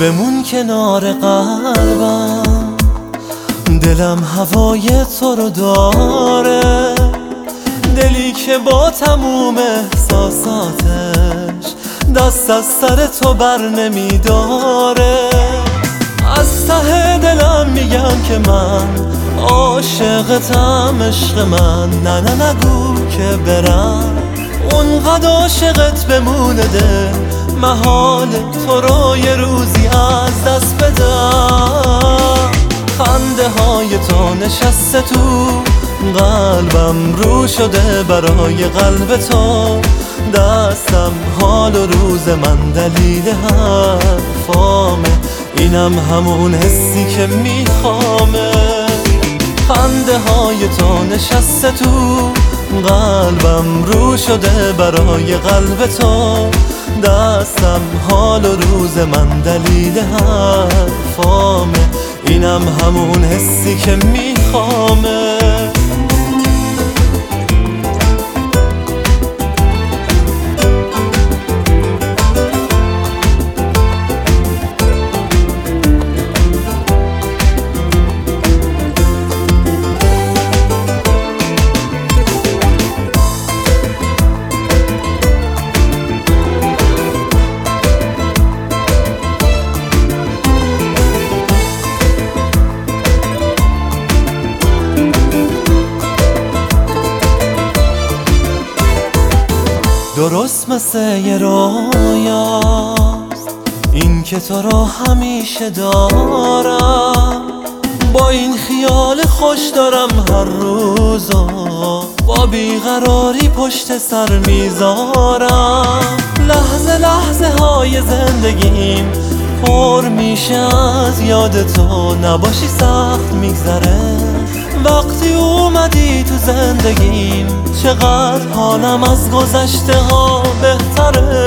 بمون کنار قلبم، دلم هوای تو رو داره، دلی که با تموم احساساتش دست از سر تو بر نمیداره. از ته دلم میگم که من عاشقتم عشق من، نه نه نگو که برم، اونقدر عاشقت بمونه دل، محال تو رو یه روزی از دست بدم. خنده های تو نشسته تو قلبم، رو شده برای قلب تو، دستم حال و روز من دلیل حرفامه، اینم همون حسی که میخوامه. خنده های تو نشسته تو قلبم، رو شده برای قلب تو، دستم حال و روز من دلیل حرفامه، اینم همون حسی که میخوامه. درست مثل یه رویاست این که تو رو همیشه دارم، با این خیال خوش دارم هر روزو، با بیقراری پشت سر میذارم. لحظه لحظه های زندگیم پر میشه از یاد تو، نباشی سخت میگذره وقتی اومدی تو زندگیم، چقدر حالم از گذشته ها بهتره.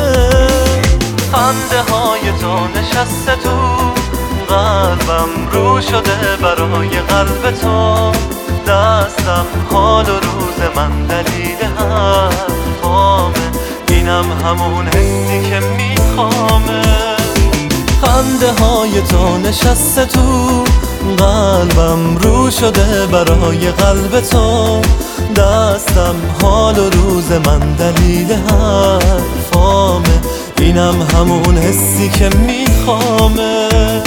خنده های تو نشسته تو قلبم، رو شده برای قلب تو، دستم حال و روز من دلیل حرفامه، اینم همون حسی که میخوامه. خنده های تو نشسته تو قلبم، رو شده برای قلب تو، دستم حال و روز من دلیل حرفامه، اینم همون حسی که میخوامه.